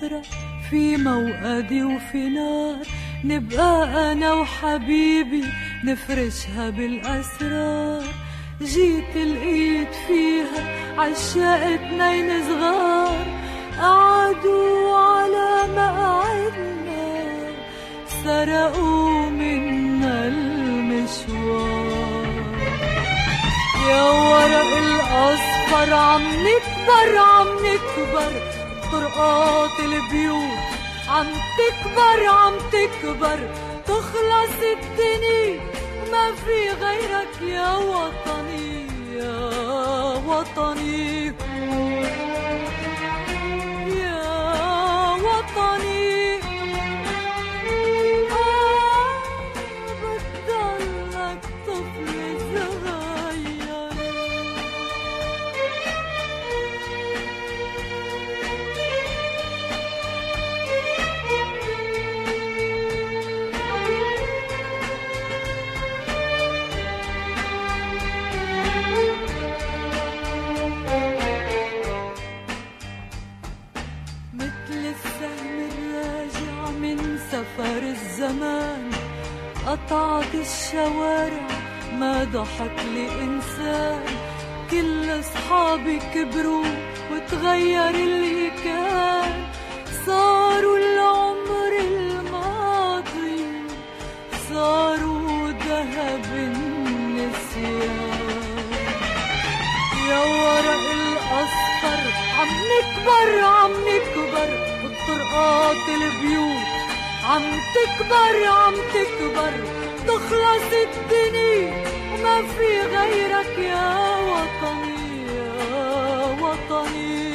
بالأسرة، في موقدي وفي نار، نبقى أنا وحبيبي نفرشها بالأسرار. جيت لقيت فيها عشاق اتنين صغار، قعدوا على مقعدنا سرقوا منا المشوار. يا ورق الأصفر عم نكبر عم نكبر، طرقات البيوت عم تكبر عم تكبر، تخلص الدنيا ما في غيرك يا وطني يا وطني يا وطني. بتضلك طفل صغير. سفر الزمان قطعت الشوارع ما ضحك لي إنسان، كل أصحابي كبروا وتغير اللي كان، صاروا العمر الماضي صاروا ذهب النسيان. يا ورق الأصفر عم نكبر عم نكبر، والطرقات البيوت عم تكبر عم تكبر، تخلص الدنيا وما في غيرك يا وطني يا وطني.